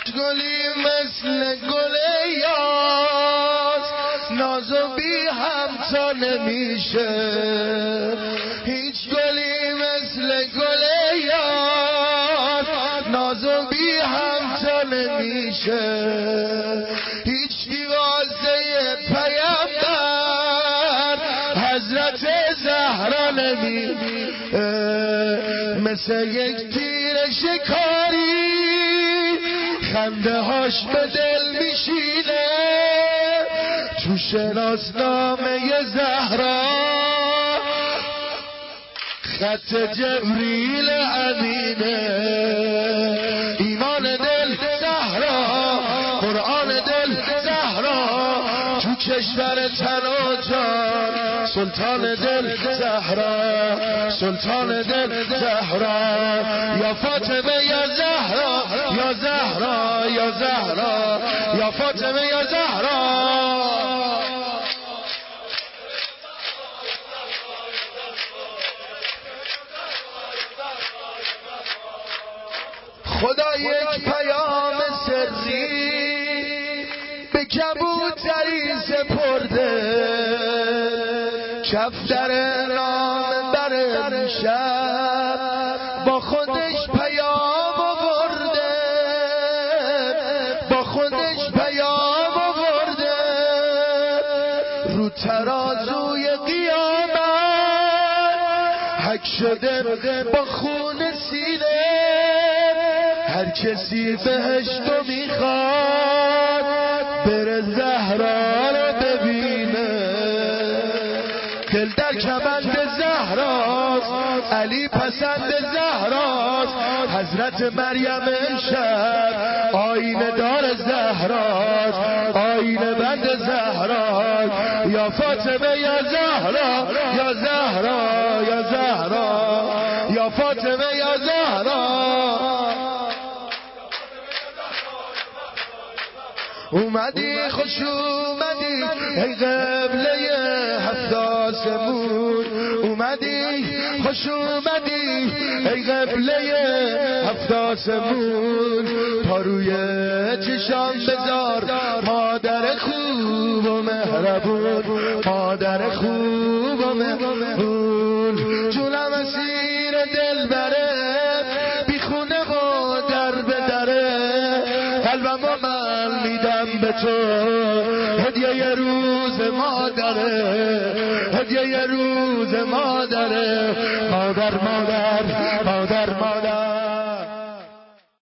گلی مثل گل یاس ناز و بی همتا نمیشه هیچ گلی مثل گل یاس ناز و بی همتا نمیشه هیچ دیوازه پیامبر حضرت زهرا نمیشه مثل یک تیر شکاری خنده هاش به دل میشینه تو شناسنامه زهرا خط جبریل امینه ایمان دل زهرا قرآن دل زهرا تو کشور تناجان سلطان دل زهرا سلطان دل زهرا یا فاطمه یا زهرا یا زهرا یا زهرا یا فاطمه یا زهرا خدا یک پیام سری به کبوتری سپرده کفتر نام بر امشب با خودش پیام آورده با خودش پیام آورده رو ترازوی قیامت حک شده با خون سینه هر کسی بهشتو میخواد بره زهرا رو ببینه دل در کمند زهراست علی پسند زهراست حضرت مریم امشب آینه دار زهراست آینه بند زهراست یا فاطمه یا زهرا یا زهرا یا زهرا یا فاطمه یا زهرا اومدی خوش اومدی ای قبله هفت آسمون اومدی خوش اومدی ای قبله هفت آسمون تا روی چشام بذار مادر خوب و مهربون مادر خوب و مهربون جونم اسیر دل بره بی خونه و در به دره قلبم و من میدم به تو هدیه روز مادره هدیه روز مادره مادر مادر مادر مادر